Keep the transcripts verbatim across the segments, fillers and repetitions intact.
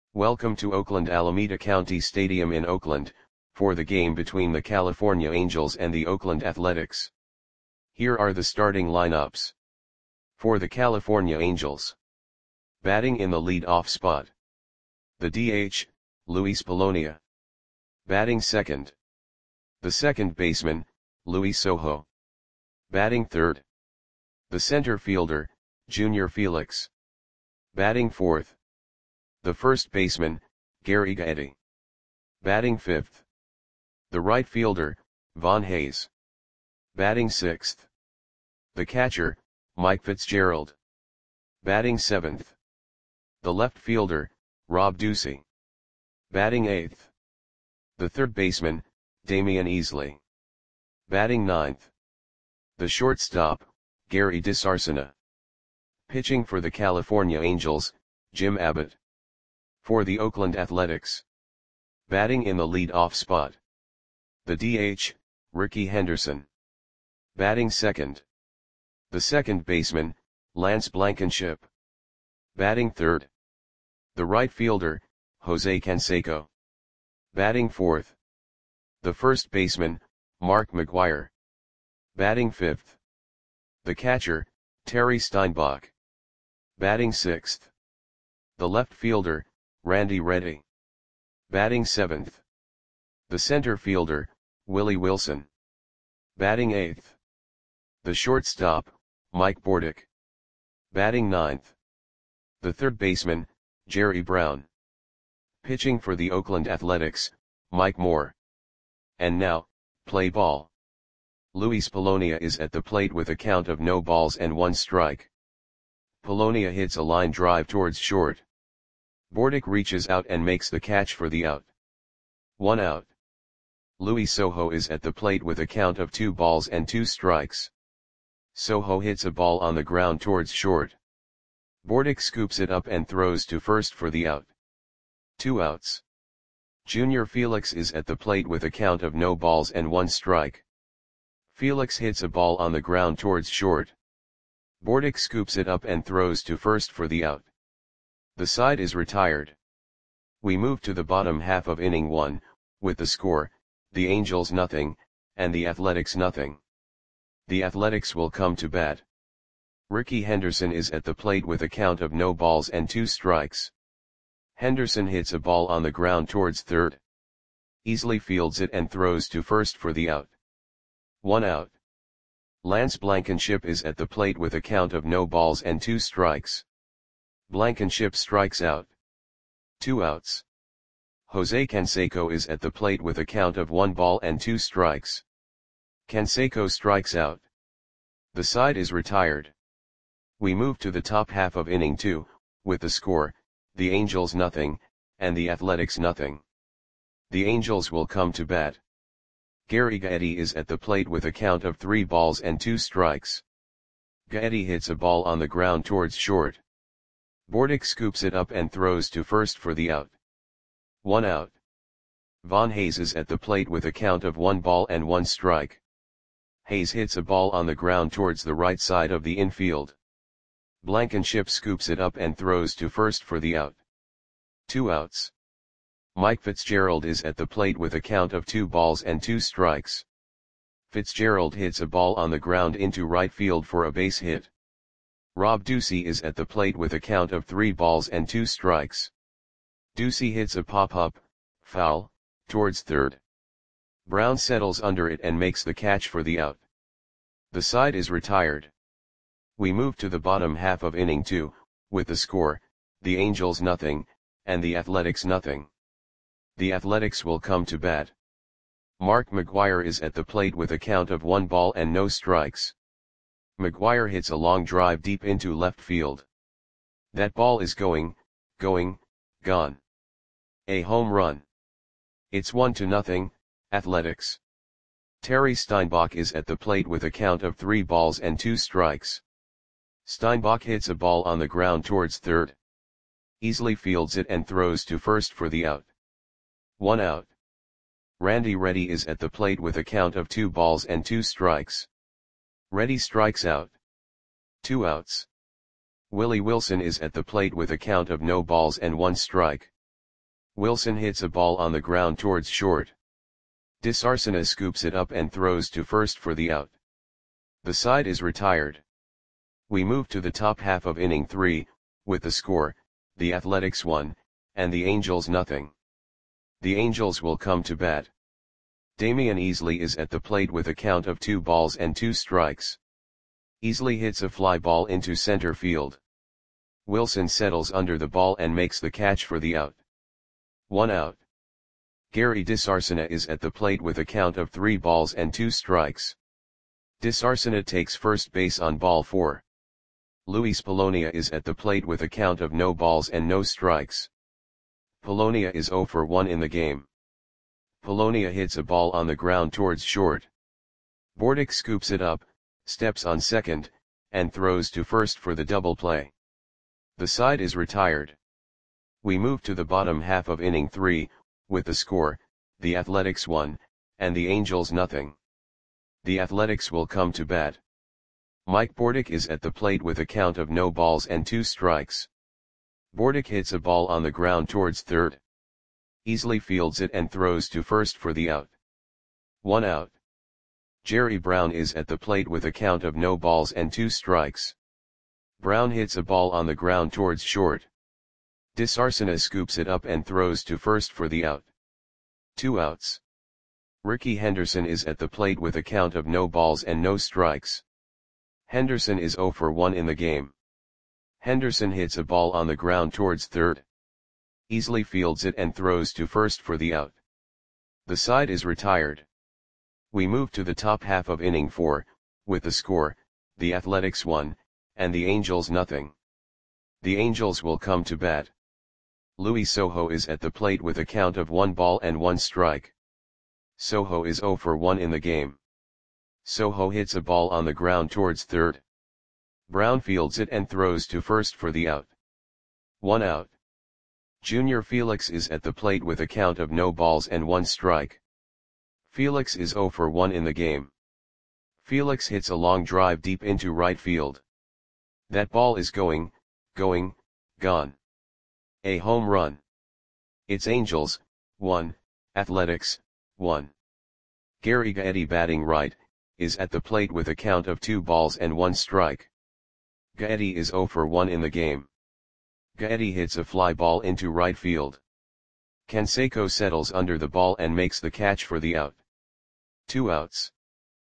Welcome to Oakland Alameda County Stadium in Oakland, for the game between the California Angels and the Oakland Athletics. Here are the starting lineups. For the California Angels. Batting in the lead-off spot. The D H, Luis Polonia. Batting second. The second baseman, Luis Sojo. Batting third. The center fielder, Junior Felix. Batting fourth. The first baseman, Gary Gaetti. Batting fifth. The right fielder, Von Hayes. Batting sixth. The catcher, Mike Fitzgerald. Batting seventh. The left fielder, Rob Ducey. Batting eighth. The third baseman, Damian Easley. Batting ninth. The shortstop, Gary DiSarcina. Pitching for the California Angels, Jim Abbott. For the Oakland Athletics. Batting in the lead-off spot. The D H, Rickey Henderson. Batting second. The second baseman, Lance Blankenship. Batting third. The right fielder, Jose Canseco. Batting fourth. The first baseman, Mark McGwire. Batting fifth. The catcher, Terry Steinbach. Batting sixth. The left fielder, Randy Reddy. Batting seventh. The center fielder, Willie Wilson. Batting eighth. The shortstop, Mike Bordick. Batting ninth. The third baseman, Jerry Brown. Pitching for the Oakland Athletics, Mike Moore. And now, play ball. Luis Polonia is at the plate with a count of no balls and one strike. Polonia hits a line drive towards short. Bordick reaches out and makes the catch for the out. One out. Luis Sojo is at the plate with a count of two balls and two strikes. Sojo hits a ball on the ground towards short. Bordick scoops it up and throws to first for the out. Two outs. Junior Felix is at the plate with a count of no balls and one strike. Felix hits a ball on the ground towards short. Bordick scoops it up and throws to first for the out. The side is retired. We move to the bottom half of inning one, with the score, the Angels nothing, and the Athletics nothing. The Athletics will come to bat. Rickey Henderson is at the plate with a count of no balls and two strikes. Henderson hits a ball on the ground towards third. Easley fields it and throws to first for the out. One out. Lance Blankenship is at the plate with a count of no balls and two strikes. Blankenship strikes out. Two outs. Jose Canseco is at the plate with a count of one ball and two strikes. Canseco strikes out. The side is retired. We move to the top half of inning two, with the score, the Angels nothing, and the Athletics nothing. The Angels will come to bat. Gary Gaetti is at the plate with a count of three balls and two strikes. Gaetti hits a ball on the ground towards short. Bordick scoops it up and throws to first for the out. One out. Von Hayes is at the plate with a count of one ball and one strike. Hayes hits a ball on the ground towards the right side of the infield. Blankenship scoops it up and throws to first for the out. Two outs. Mike Fitzgerald is at the plate with a count of two balls and two strikes. Fitzgerald hits a ball on the ground into right field for a base hit. Rob Ducey is at the plate with a count of three balls and two strikes. Ducey hits a pop-up, foul, towards third. Brown settles under it and makes the catch for the out. The side is retired. We move to the bottom half of inning two, with the score, the Angels nothing, and the Athletics nothing. The Athletics will come to bat. Mark McGwire is at the plate with a count of one ball and no strikes. McGwire hits a long drive deep into left field. That ball is going, going, gone. A home run. It's one to nothing, Athletics. Terry Steinbach is at the plate with a count of three balls and two strikes. Steinbach hits a ball on the ground towards third. Easley fields it and throws to first for the out. One out. Randy Reddy is at the plate with a count of two balls and two strikes. Reddy strikes out. Two outs. Willie Wilson is at the plate with a count of no balls and one strike. Wilson hits a ball on the ground towards short. Disarsena scoops it up and throws to first for the out. The side is retired. We move to the top half of inning three, with the score, the Athletics one, and the Angels nothing. The Angels will come to bat. Damian Easley is at the plate with a count of two balls and two strikes. Easley hits a fly ball into center field. Wilson settles under the ball and makes the catch for the out. One out. Gary Disarsena is at the plate with a count of three balls and two strikes. Disarsena takes first base on ball four. Luis Polonia is at the plate with a count of no balls and no strikes. Polonia is zero for one in the game. Polonia hits a ball on the ground towards short. Bordick scoops it up, steps on second, and throws to first for the double play. The side is retired. We move to the bottom half of inning three, with the score, the Athletics one, and the Angels nothing. The Athletics will come to bat. Mike Bordick is at the plate with a count of no balls and two strikes. Bordick hits a ball on the ground towards third. Easley fields it and throws to first for the out. One out. Jerry Brown is at the plate with a count of no balls and two strikes. Brown hits a ball on the ground towards short. Disarsena scoops it up and throws to first for the out. Two outs. Ricky Henderson is at the plate with a count of no balls and no strikes. Henderson is zero for one in the game. Henderson hits a ball on the ground towards third. Easley fields it and throws to first for the out. The side is retired. We move to the top half of inning four, with the score, the Athletics one, and the Angels nothing. The Angels will come to bat. Luis Sojo is at the plate with a count of one ball and one strike. Sojo is zero for one in the game. Sojo hits a ball on the ground towards third. Brown fields it and throws to first for the out. One out. Junior Felix is at the plate with a count of no balls and one strike. Felix is zero for one in the game. Felix hits a long drive deep into right field. That ball is going, going, gone. A home run. It's Angels, one, Athletics, one. Gary Gaetti batting right, is at the plate with a count of two balls and one strike. Gaetti is zero for one in the game. Gaetti hits a fly ball into right field. Canseco settles under the ball and makes the catch for the out. Two outs.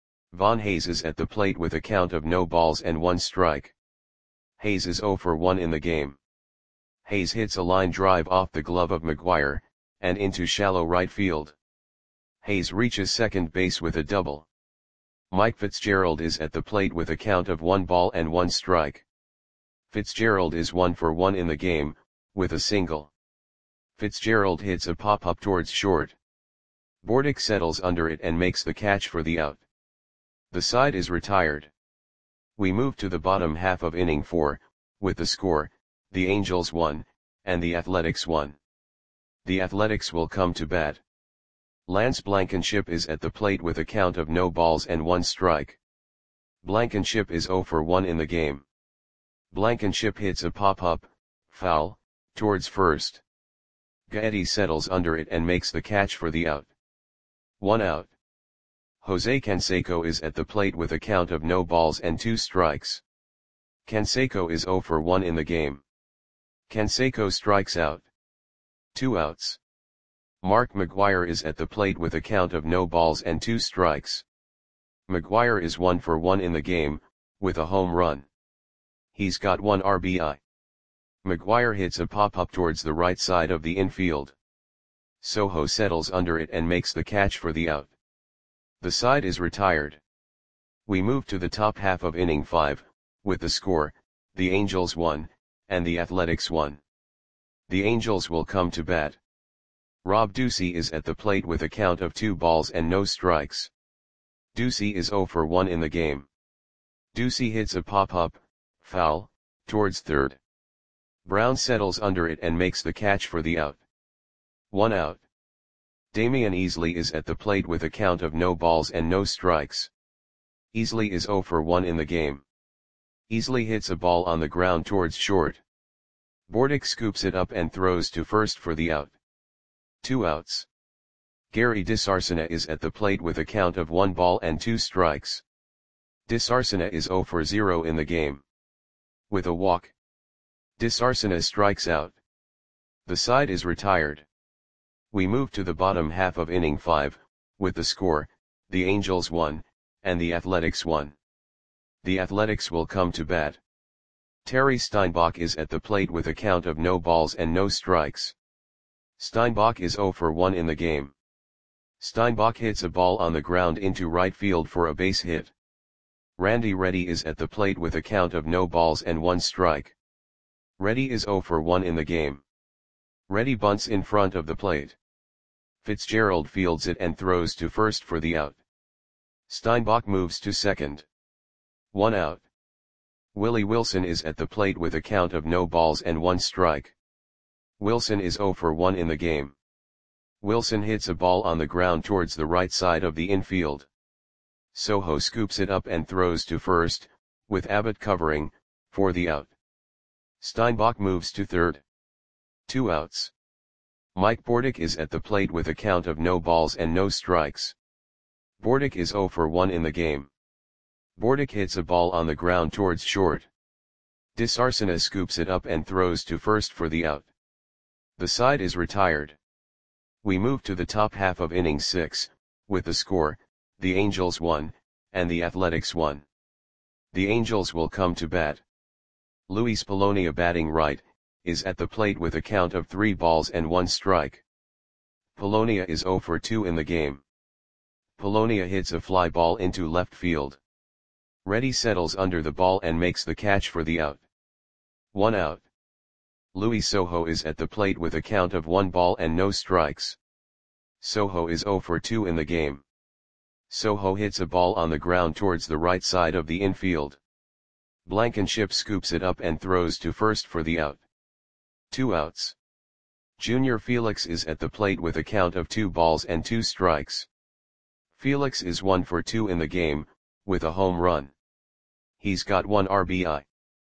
Von Hayes is at the plate with a count of no balls and one strike. Hayes is zero for one in the game. Hayes hits a line drive off the glove of McGuire, and into shallow right field. Hayes reaches second base with a double. Mike Fitzgerald is at the plate with a count of one ball and one strike. Fitzgerald is one for one in the game, with a single. Fitzgerald hits a pop-up towards short. Bordick settles under it and makes the catch for the out. The side is retired. We move to the bottom half of inning four, with the score, the Angels one, and the Athletics one. The Athletics will come to bat. Lance Blankenship is at the plate with a count of no balls and one strike. Blankenship is zero for one in the game. Blankenship hits a pop-up, foul, towards first. Gaetti settles under it and makes the catch for the out. One out. Jose Canseco is at the plate with a count of no balls and two strikes. Canseco is zero for one in the game. Canseco strikes out. Two outs. Mark McGuire is at the plate with a count of no balls and two strikes. McGuire is one for one in the game, with a home run. He's got one R B I. McGuire hits a pop-up towards the right side of the infield. Sojo settles under it and makes the catch for the out. The side is retired. We move to the top half of inning five, with the score, the Angels one, and the Athletics one. The Angels will come to bat. Rob Ducey is at the plate with a count of two balls and no strikes. Ducey is zero for one in the game. Ducey hits a pop-up, foul, towards third. Brown settles under it and makes the catch for the out. One out. Damian Easley is at the plate with a count of no balls and no strikes. Easley is zero for one in the game. Easley hits a ball on the ground towards short. Bordick scoops it up and throws to first for the out. two outs. Gary DiSarcina is at the plate with a count of one ball and two strikes. DiSarcina is zero for zero in the game. With a walk, DiSarcina strikes out. The side is retired. We move to the bottom half of inning five, with the score, the Angels one, and the Athletics one. The Athletics will come to bat. Terry Steinbach is at the plate with a count of no balls and no strikes. Steinbach is zero for one in the game. Steinbach hits a ball on the ground into right field for a base hit. Randy Reddy is at the plate with a count of no balls and one strike. Reddy is zero for one in the game. Reddy bunts in front of the plate. Fitzgerald fields it and throws to first for the out. Steinbach moves to second. One out. Willie Wilson is at the plate with a count of no balls and one strike. Wilson is zero for one in the game. Wilson hits a ball on the ground towards the right side of the infield. Soho scoops it up and throws to first, with Abbott covering, for the out. Steinbach moves to third. Two outs. Mike Bordick is at the plate with a count of no balls and no strikes. Bordick is zero for one in the game. Bordick hits a ball on the ground towards short. DiSarcina scoops it up and throws to first for the out. The side is retired. We move to the top half of inning six, with the score, the Angels one, and the Athletics one. The Angels will come to bat. Luis Polonia, batting right, is at the plate with a count of three balls and one strike. Polonia is zero for two in the game. Polonia hits a fly ball into left field. Reddy settles under the ball and makes the catch for the out. One out. Luis Soho is at the plate with a count of one ball and no strikes. Soho is zero for two in the game. Soho hits a ball on the ground towards the right side of the infield. Blankenship scoops it up and throws to first for the out. Two outs. Junior Felix is at the plate with a count of two balls and two strikes. Felix is one for two in the game, with a home run. He's got one R B I.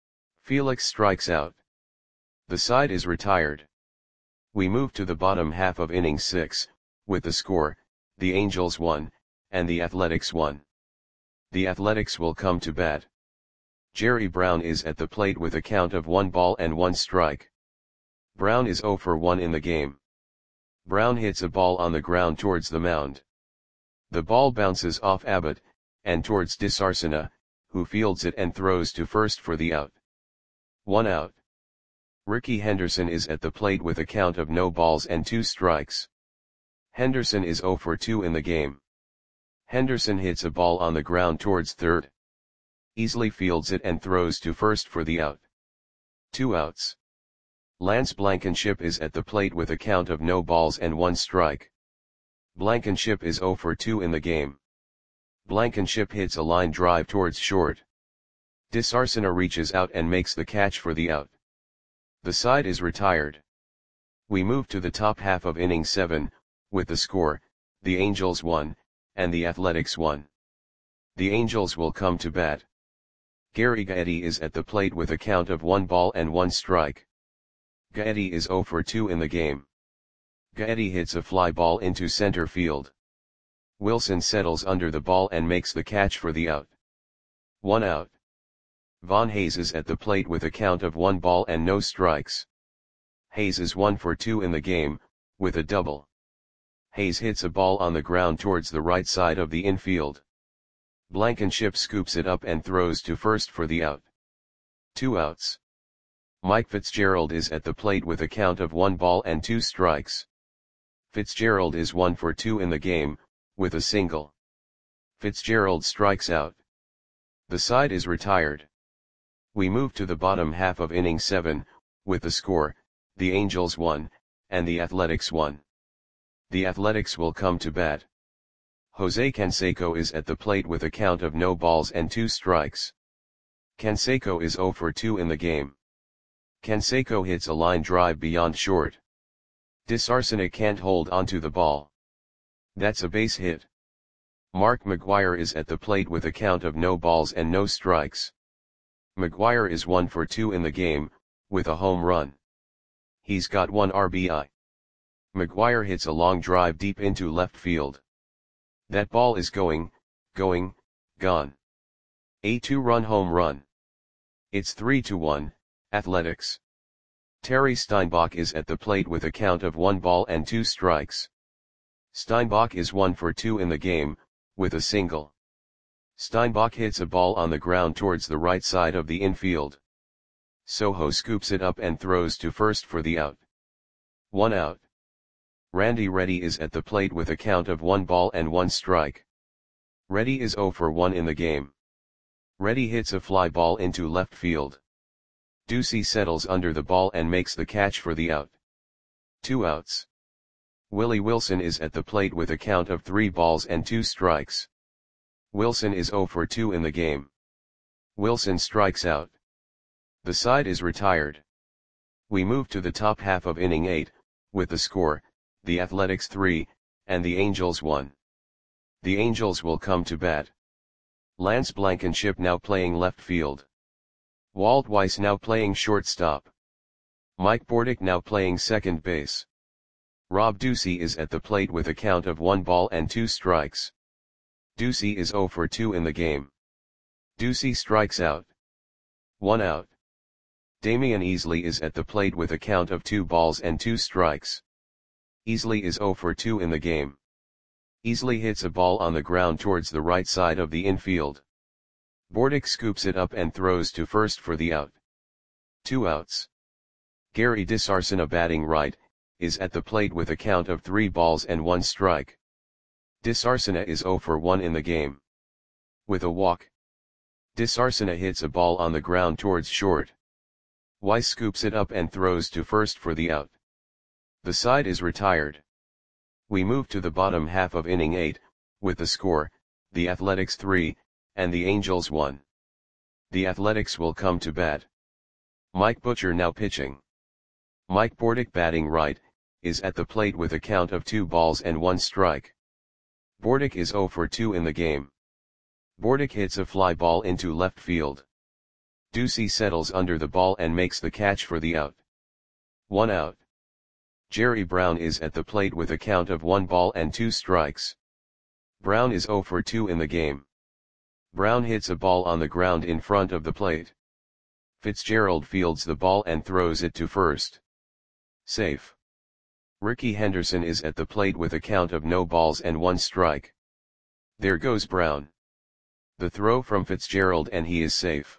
Felix strikes out. The side is retired. We move to the bottom half of inning six, with the score, the Angels one, and the Athletics one. The Athletics will come to bat. Jerry Brown is at the plate with a count of one ball and one strike. Brown is zero for one in the game. Brown hits a ball on the ground towards the mound. The ball bounces off Abbott, and towards DiSarcina, who fields it and throws to first for the out. One out. Ricky Henderson is at the plate with a count of no balls and two strikes. Henderson is zero for two in the game. Henderson hits a ball on the ground towards third. Easily fields it and throws to first for the out. Two outs. Lance Blankenship is at the plate with a count of no balls and one strike. Blankenship is zero for two in the game. Blankenship hits a line drive towards short. DiSarcina reaches out and makes the catch for the out. The side is retired. We move to the top half of inning seven, with the score, the Angels one, and the Athletics one. The Angels will come to bat. Gary Gaetti is at the plate with a count of one ball and one strike. Gaetti is zero for two in the game. Gaetti hits a fly ball into center field. Wilson settles under the ball and makes the catch for the out. One out. Von Hayes is at the plate with a count of one ball and no strikes. Hayes is one for two in the game, with a double. Hayes hits a ball on the ground towards the right side of the infield. Blankenship scoops it up and throws to first for the out. Two outs. Mike Fitzgerald is at the plate with a count of one ball and two strikes. Fitzgerald is one for two in the game, with a single. Fitzgerald strikes out. The side is retired. We move to the bottom half of inning seven, with the score, the Angels one, and the Athletics one. The Athletics will come to bat. Jose Canseco is at the plate with a count of no balls and two strikes. Canseco is zero for two in the game. Canseco hits a line drive beyond short. DiSarcina can't hold onto the ball. That's a base hit. Mark McGwire is at the plate with a count of no balls and no strikes. McGwire is one for two in the game, with a home run. He's got one R B I. McGuire hits a long drive deep into left field. That ball is going, going, gone. A two-run home run. It's three to one, Athletics. Terry Steinbach is at the plate with a count of one ball and two strikes. Steinbach is one for two in the game, with a single. Steinbach hits a ball on the ground towards the right side of the infield. Soho scoops it up and throws to first for the out. One out. Randy Reddy is at the plate with a count of one ball and one strike. Reddy is zero for one in the game. Reddy hits a fly ball into left field. Ducey settles under the ball and makes the catch for the out. Two outs. Willie Wilson is at the plate with a count of three balls and two strikes. Wilson is zero for two in the game. Wilson strikes out. The side is retired. We move to the top half of inning eight, with the score, the Athletics three, and the Angels one. The Angels will come to bat. Lance Blankenship now playing left field. Walt Weiss now playing shortstop. Mike Bordick now playing second base. Rob Ducey is at the plate with a count of one ball and two strikes. Ducey is zero for two in the game. Ducey strikes out. One out. Damian Easley is at the plate with a count of two balls and two strikes. Easley is zero for two in the game. Easley hits a ball on the ground towards the right side of the infield. Bordick scoops it up and throws to first for the out. Two outs. Gary DeSarcina batting right, is at the plate with a count of three balls and one strike. DeSarcina is zero for one in the game. With a walk. DeSarcina hits a ball on the ground towards short. Weiss scoops it up and throws to first for the out. The side is retired. We move to the bottom half of inning eight, with the score, the Athletics three, and the Angels one. The Athletics will come to bat. Mike Butcher now pitching. Mike Bordick batting right, is at the plate with a count of two balls and one strike. Bordick is zero for two in the game. Bordick hits a fly ball into left field. Ducey settles under the ball and makes the catch for the out. One out. Jerry Brown is at the plate with a count of one ball and two strikes. Brown is zero for two in the game. Brown hits a ball on the ground in front of the plate. Fitzgerald fields the ball and throws it to first. Safe. Ricky Henderson is at the plate with a count of no balls and one strike. There goes Brown. The throw from Fitzgerald and he is safe.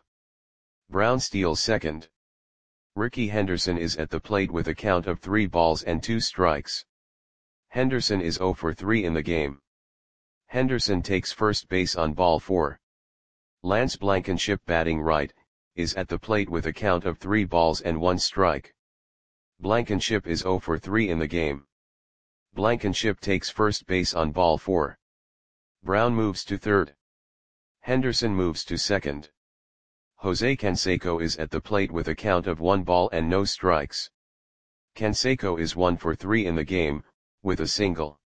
Brown steals second. Ricky Henderson is at the plate with a count of three balls and two strikes. Henderson is zero for three in the game. Henderson takes first base on ball four. Lance Blankenship batting right, is at the plate with a count of three balls and one strike. Blankenship is zero for three in the game. Blankenship takes first base on ball four. Brown moves to third. Henderson moves to second. Jose Canseco is at the plate with a count of one ball and no strikes. Canseco is one for three in the game, with a single.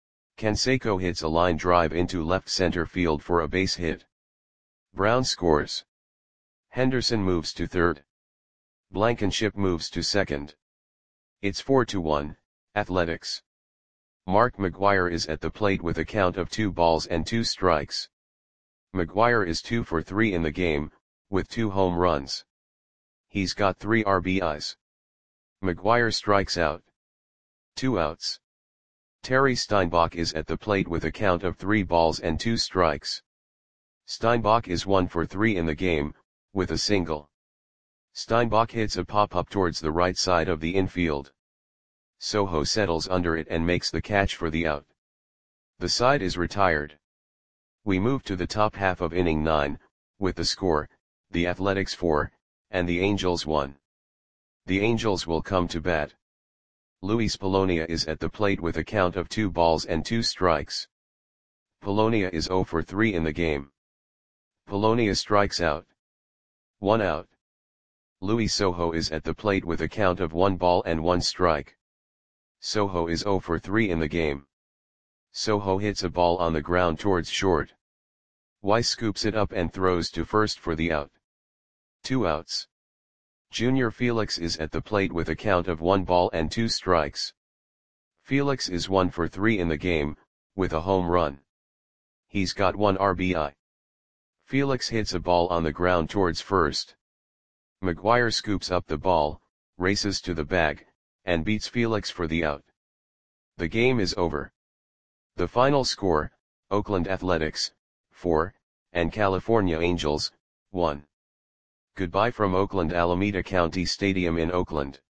Canseco hits a line drive into left center field for a base hit. Brown scores. Henderson moves to third. Blankenship moves to second. It's four to one, Athletics. Mark McGuire is at the plate with a count of two balls and two strikes. McGuire is two for three in the game, with two home runs. He's got three R B Is. McGuire strikes out. Two outs. Terry Steinbach is at the plate with a count of three balls and two strikes. Steinbach is one for three in the game, with a single. Steinbach hits a pop-up towards the right side of the infield. Soho settles under it and makes the catch for the out. The side is retired. We move to the top half of inning nine, with the score, the Athletics four, and the Angels one. The Angels will come to bat. Luis Polonia is at the plate with a count of two balls and two strikes. Polonia is zero for three in the game. Polonia strikes out. One out. Luis Soho is at the plate with a count of one ball and one strike. Soho is zero for three in the game. Soho hits a ball on the ground towards short. Weiss scoops it up and throws to first for the out. Two outs. Junior Felix is at the plate with a count of one ball and two strikes. Felix is one for three in the game, with a home run. He's got one R B I. Felix hits a ball on the ground towards first. McGuire scoops up the ball, races to the bag, and beats Felix for the out. The game is over. The final score, Oakland Athletics, four, and California Angels, one. Goodbye from Oakland Alameda County Stadium in Oakland.